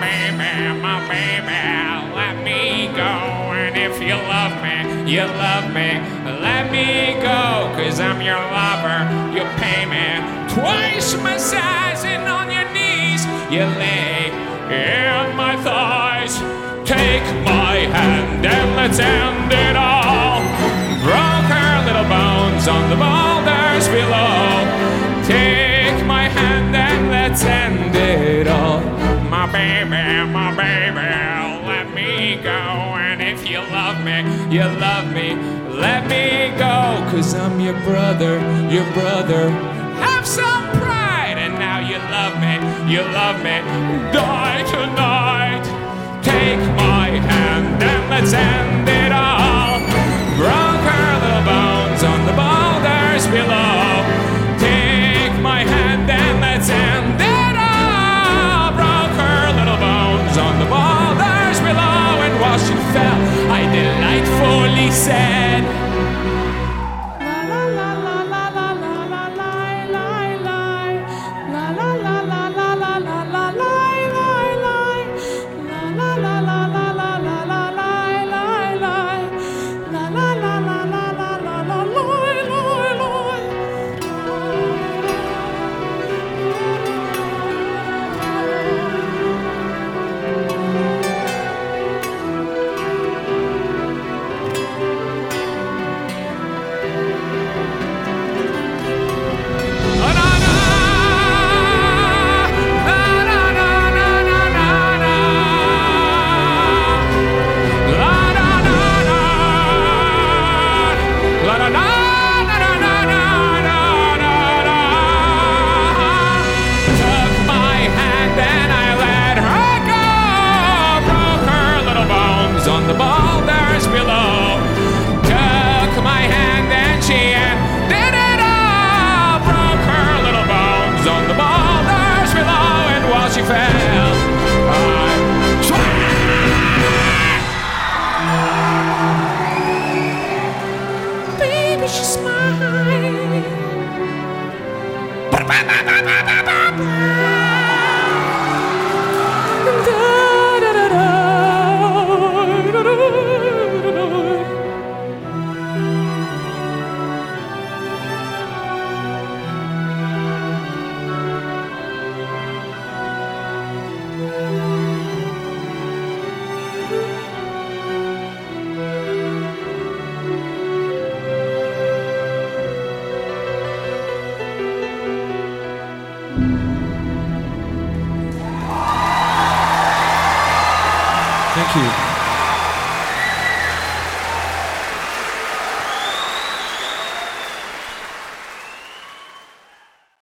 my baby, let me go. And if you love me, let me go. 'Cause I'm your lover, you pay me twice, massaging on your knees. You lay in my thighs. Take my hand and let's end it all. Broke her little bones on the boulders below. Take my hand and let's end it all. My baby, let me go. And if you love me, let me go. 'Cause I'm your brother, Have some pride. And now you love me, Die tonight. Take my hand and let's end it all. Broke her little bones on the boulders below. Take my hand and let's end it all. Broke her little bones on the boulders below. And while she fell, I delightfully said, on the boulders below. Took my hand and she did it all. Broke her little bones on the boulders below. And while she fell, I swam. Baby, she's mine. Thank you.